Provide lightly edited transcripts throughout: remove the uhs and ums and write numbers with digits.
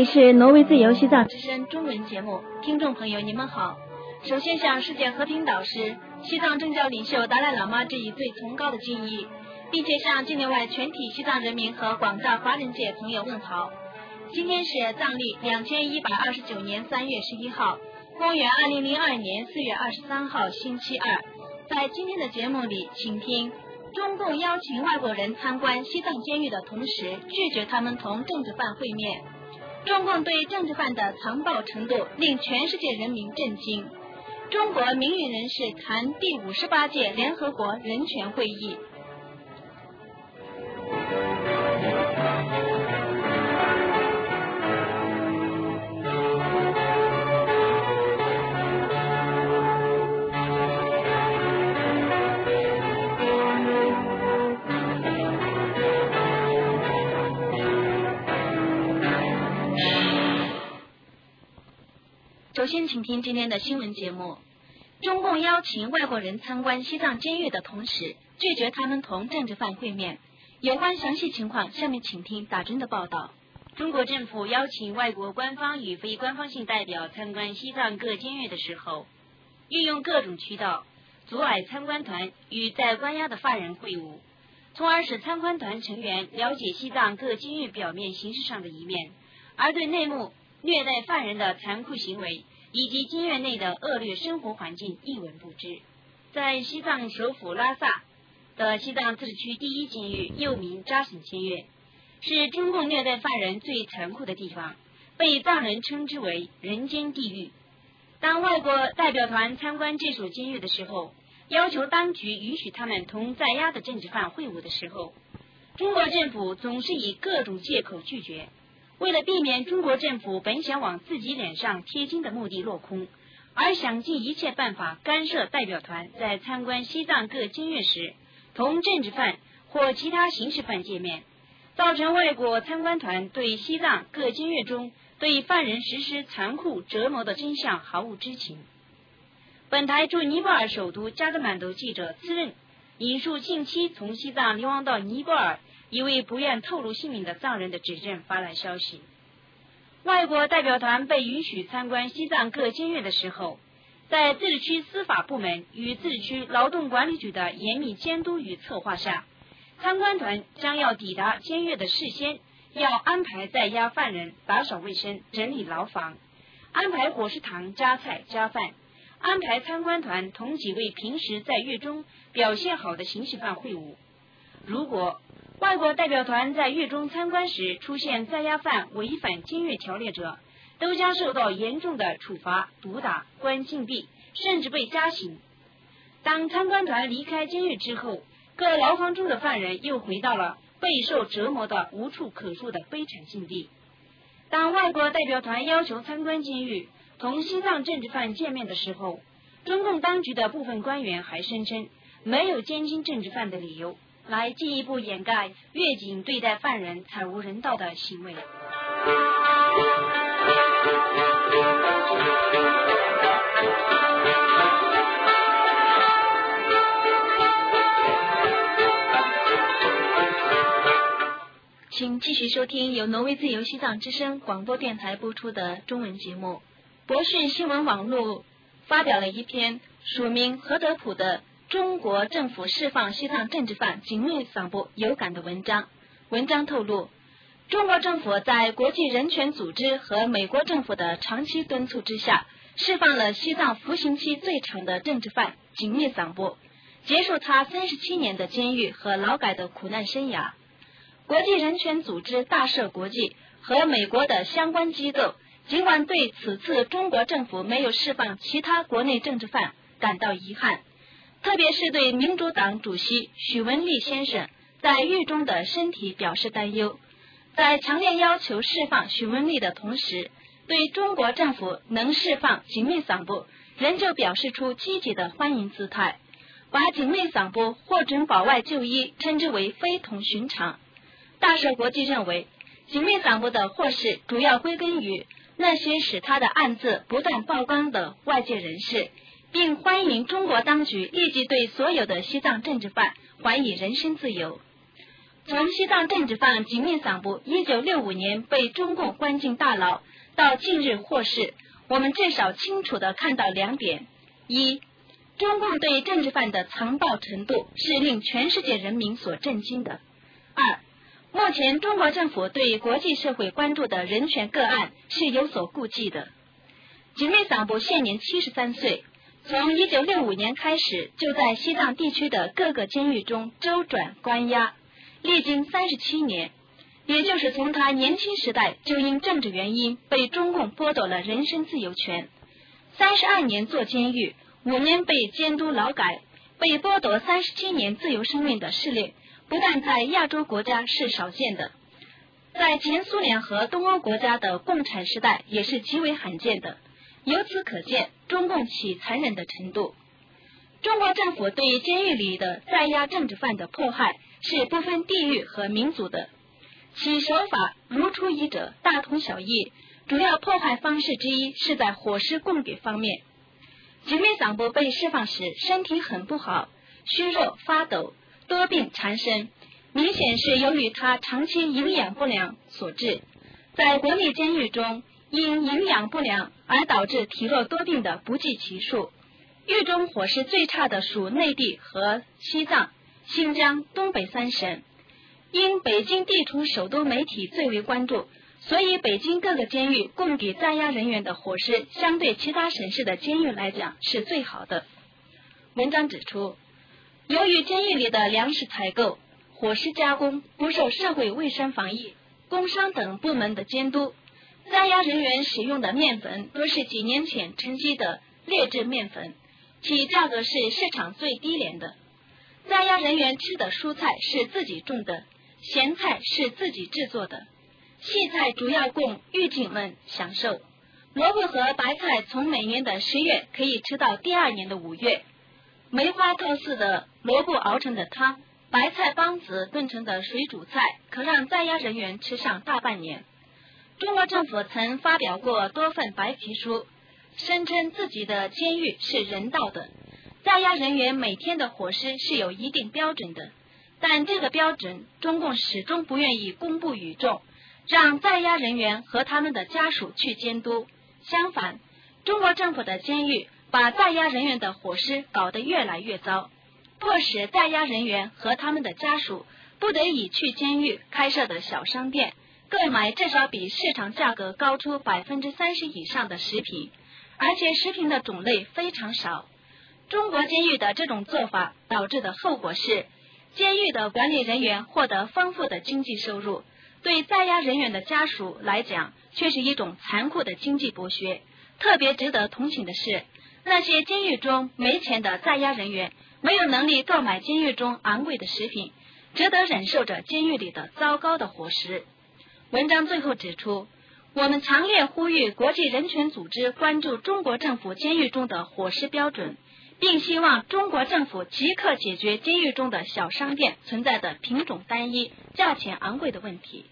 里是挪威自由西藏之声中文节目，听众朋友你们好。首先向世界和平导师、西藏政教领袖达赖喇嘛致以最崇高的敬意，并且向境内外全体西藏人民和广大华人界朋友问好。今天是藏历2129年3月11号，公元2002年4月23号，星期二。在今天的节目里，请听中共邀请外国人参观西藏监狱的同时，拒绝他们同政治犯会面。中共对政治犯的残暴程度令全世界人民震惊。中国名誉人士谈第58届联合国人权会议。首先请听今天的新闻节目。中共邀请外国人参观西藏监狱的同时，拒绝他们同政治犯会面。有关详细情况，下面请听打针的报道。 中国政府邀请外国官方与非官方性代表参观西藏各监狱的时候，运用各种渠道阻碍参观团与在关押的犯人会晤，从而使参观团成员了解西藏各监狱表面形式上的一面，而对内幕虐待犯人的残酷行为以及监狱内的恶劣生活环境一文不知。在西藏首府拉萨的西藏自治区第一监狱，又名扎省监狱，是中共虐待犯人最残酷的地方，被藏人称之为人间地狱。当外国代表团参观这所监狱的时候，要求当局允许他们同在押的政治犯会晤的时候，中国政府总是以各种借口拒绝。为了避免中国政府本想往自己脸上贴金的目的落空，而想尽一切办法干涉代表团在参观西藏各监狱时同政治犯或其他刑事犯见面，造成外国参观团对西藏各监狱中对犯人实施残酷折磨的真相毫无知情。本台驻尼泊尔首都加德满都记者次任引述近期从西藏流亡到尼泊尔一位不愿透露姓名的藏人的指证发来消息，外国代表团被允许参观西藏各监狱的时候，在自治区司法部门与自治区劳动管理局的严密监督与策划下，参观团将要抵达监狱的事先要安排在押犯人打扫卫生、整理牢房，安排伙食堂加菜加饭，安排参观团同几位平时在狱中表现好的刑事犯会晤。如果外国代表团在狱中参观时出现在押犯违反监狱条例者，都将受到严重的处罚、毒打、关禁闭，甚至被加刑。当参观团离开监狱之后，各牢房中的犯人又回到了备受折磨的无处可诉的悲惨境地。当外国代表团要求参观监狱同西藏政治犯见面的时候，中共当局的部分官员还声称没有监禁政治犯的理由，来进一步掩盖越境对待犯人惨无人道的行为。 请继续收听由挪威自由西藏之声广播电台播出的中文节目。博讯新闻网络发表了一篇署名何德普的中国政府释放西藏政治犯警卫桑布有感的文章。文章透露，中国政府在国际人权组织和美国政府的长期敦促之下，释放了西藏服刑期最长的政治犯警卫桑布，结束他37年的监狱和劳改的苦难生涯。国际人权组织大赦国际和美国的相关机构尽管对此次中国政府没有释放其他国内政治犯感到遗憾，特别是对民主党主席许文丽先生在狱中的身体表示担忧。在强烈要求释放许文丽的同时，对中国政府能释放警卫桑布仍旧表示出积极的欢迎姿态，把警卫桑布获准保外就医称之为非同寻常。大赦国际认为，警卫桑布的获释主要归根于那些使他的案子不断曝光的外界人士，并欢迎中国当局立即对所有的西藏政治犯还以人身自由。 从西藏政治犯吉密桑布1965年被中共关进大牢到近日获释，我们至少清楚地看到2点：一，中共对政治犯的残暴程度是令全世界人民所震惊的；二，目前中国政府对国际社会关注的人权个案是有所顾忌的。吉密桑布现年73岁，从1965年开始就在西藏地区的各个监狱中周转关押，历经37年，也就是从他年轻时代就因政治原因被中共剥夺了人身自由权，32年坐监狱，5年被监督劳改，被剥夺37年自由生命的事例，不但在亚洲国家是少见的，在前苏联和东欧国家的共产时代也是极为罕见的。由此可见中共其残忍的程度。中国政府对监狱里的在押政治犯的迫害是不分地域和民族的，其手法如出一辙，大同小异，主要迫害方式之一是在伙食供给方面。吉密桑布被释放时身体很不好，虚弱发抖，多病缠身，明显是由于他长期营养不良所致。在国内监狱中，因营养不良而导致体弱多病的不计其数，狱中伙食最差的属内地和西藏、新疆、东北3省。因北京地处首都媒体最为关注，所以北京各个监狱供给在押人员的伙食相对其他省市的监狱来讲是最好的。文章指出，由于监狱里的粮食采购、伙食加工不受社会卫生防疫、工商等部门的监督，在押人员使用的面粉都是几年前沉积的劣质面粉，其价格是市场最低廉的。在押人员吃的蔬菜是自己种的，咸菜是自己制作的，细菜主要供狱警们享受，萝卜和白菜从每年的10月可以吃到第2年的5月，梅花透似的萝卜熬成的汤，白菜帮子炖成的水煮菜，可让在押人员吃上大半年。中国政府曾发表过多份白皮书，声称自己的监狱是人道的，在押人员每天的伙食是有一定标准的，但这个标准中共始终不愿意公布于众，让在押人员和他们的家属去监督。相反，中国政府的监狱把在押人员的伙食搞得越来越糟，迫使在押人员和他们的家属不得已去监狱开设的小商店购买至少比市场价格高出30%以上的食品，而且食品的种类非常少。中国监狱的这种做法导致的后果是，监狱的管理人员获得丰富的经济收入，对在押人员的家属来讲却是一种残酷的经济剥削。特别值得同情的是，那些监狱中没钱的在押人员没有能力购买监狱中昂贵的食品，只得忍受着监狱里的糟糕的伙食。文章最后指出，我们强烈呼吁国际人权组织关注中国政府监狱中的伙食标准，并希望中国政府即刻解决监狱中的小商店存在的品种单一、价钱昂贵的问题。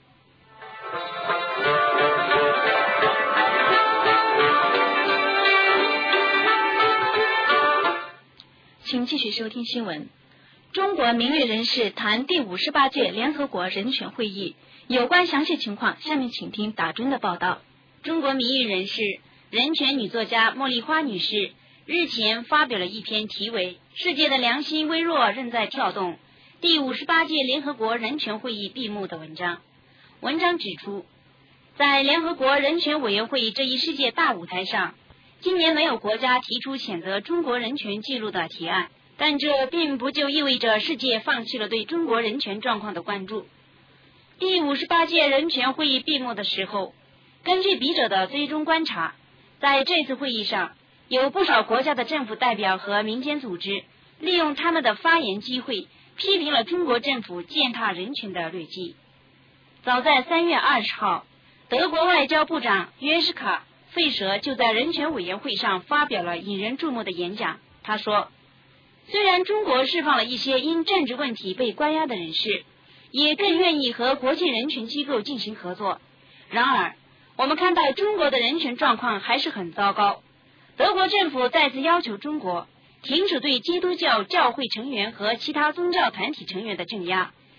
请继续收听新闻。中国名誉人士谈第58届联合国人权会议，有关详细情况，下面请听打针的报道。 中国名誉人士、人权女作家茉莉花女士日前发表了一篇题为《世界的良心微弱仍在跳动》第58届联合国人权会议闭幕的文章。文章指出，在联合国人权委员会这一世界大舞台上，今年没有国家提出谴责中国人权记录的提案，但这并不就意味着世界放弃了对中国人权状况的关注。第58届人权会议闭幕的时候，根据笔者的追踪观察，在这次会议上，有不少国家的政府代表和民间组织利用他们的发言机会，批评了中国政府践踏人权的劣迹。早在3月20号，德国外交部长约什卡·费舍就在人权委员会上发表了引人注目的演讲。他说，虽然中国释放了一些因政治问题被关押的人士，也更愿意和国际人权机构进行合作，然而我们看到中国的人权状况还是很糟糕。德国政府再次要求中国停止对基督教教会成员和其他宗教团体成员的镇压，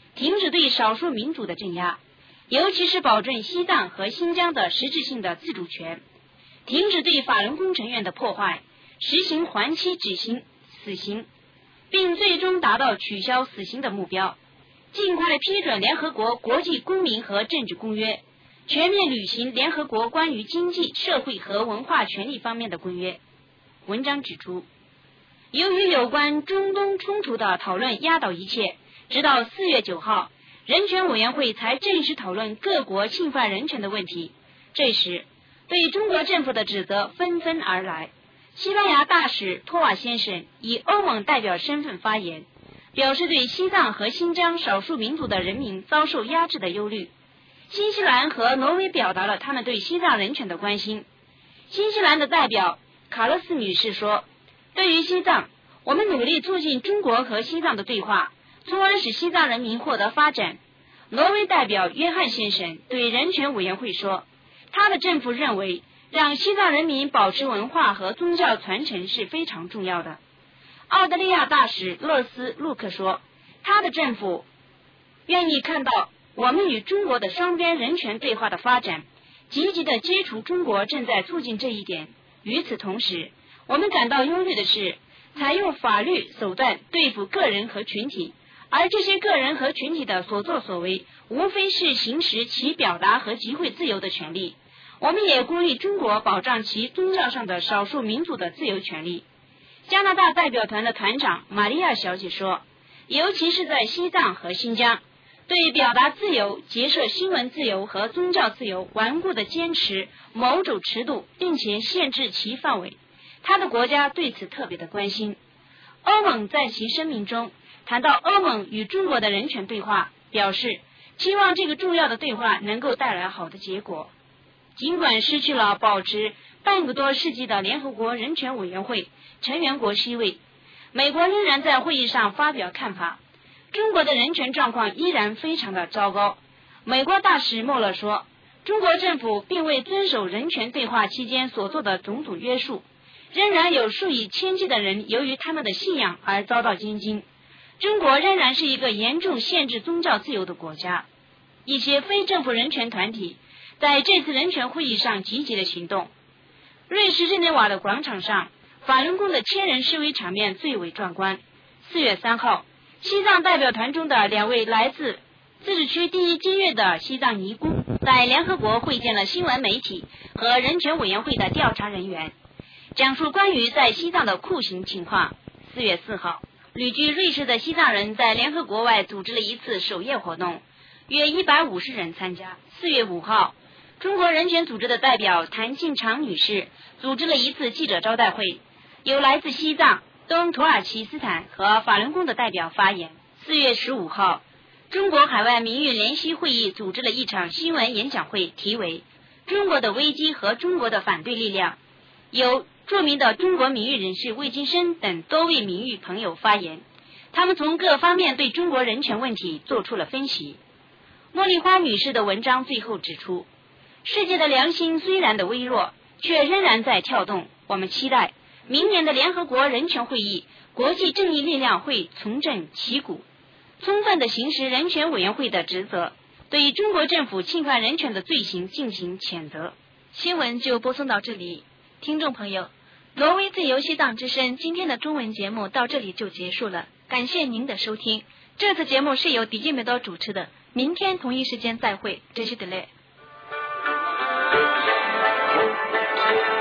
停止对少数民族的镇压，尤其是保证西藏和新疆的实质性的自主权，停止对法轮功成员的破坏，实行缓期执行死刑，并最终达到取消死刑的目标，尽快批准联合国国际公民和政治公约，全面履行联合国关于经济、社会和文化权利方面的公约。文章指出，由于有关中东冲突的讨论压倒一切，直到4月9号，人权委员会才正式讨论各国侵犯人权的问题。这时，对中国政府的指责纷纷而来。西班牙大使托瓦先生以欧盟代表身份发言，表示对西藏和新疆少数民族的人民遭受压制的忧虑。新西兰和挪威表达了他们对西藏人权的关心。新西兰的代表卡勒斯女士说，对于西藏，我们努力促进中国和西藏的对话，从而使西藏人民获得发展。挪威代表约翰先生对人权委员会说，他的政府认为让西藏人民保持文化和宗教传承是非常重要的。澳大利亚大使勒斯·路克说，他的政府愿意看到我们与中国的双边人权对话的发展，积极的接触中国正在促进这一点。与此同时，我们感到忧虑的是，采用法律手段对付个人和群体，而这些个人和群体的所作所为，无非是行使其表达和集会自由的权利。我们也呼吁中国保障其宗教上的少数民族的自由权利。加拿大代表团的团长玛利亚小姐说，尤其是在西藏和新疆，对表达自由、结社新闻自由和宗教自由顽固地坚持某种尺度，并且限制其范围。他的国家对此特别的关心。欧盟在其声明中谈到欧盟与中国的人权对话，表示期望这个重要的对话能够带来好的结果。尽管失去了保持半个多世纪的联合国人权委员会成员国席位，美国仍然在会议上发表看法。中国的人权状况依然非常的糟糕。美国大使莫勒说，中国政府并未遵守人权对话期间所做的种种约束，仍然有数以千计的人由于他们的信仰而遭到监禁。中国仍然是一个严重限制宗教自由的国家。一些非政府人权团体在这次人权会议上积极的行动。瑞士日内瓦的广场上，法轮功的千人示威场面最为壮观。4月3号，西藏代表团中的2位来自自治区第一经院的西藏尼姑，在联合国会见了新闻媒体和人权委员会的调查人员，讲述关于在西藏的酷刑情况。4月4号，旅居瑞士的西藏人在联合国外组织了一次守夜活动，约150人参加。4月5号，中国人权组织的代表谭庆常女士组织了一次记者招待会，有来自西藏、东土耳其斯坦和法轮功的代表发言。4月15号，中国海外民运联席会议组织了一场新闻演讲会，题为《中国的危机和中国的反对力量》，由著名的中国民运人士魏金生等多位民运朋友发言，他们从各方面对中国人权问题做出了分析。茉莉花女士的文章最后指出，世界的良心虽然的微弱，却仍然在跳动。我们期待明年的联合国人权会议，国际正义力量会重振旗鼓，充分地行使人权委员会的职责，对中国政府侵犯人权的罪行进行谴责。 新闻就播送到这里，听众朋友，挪威自由西藏之声今天的中文节目到这里就结束了，感谢您的收听。这次节目是由迪基梅多主持的，明天同一时间再会，这是德雷。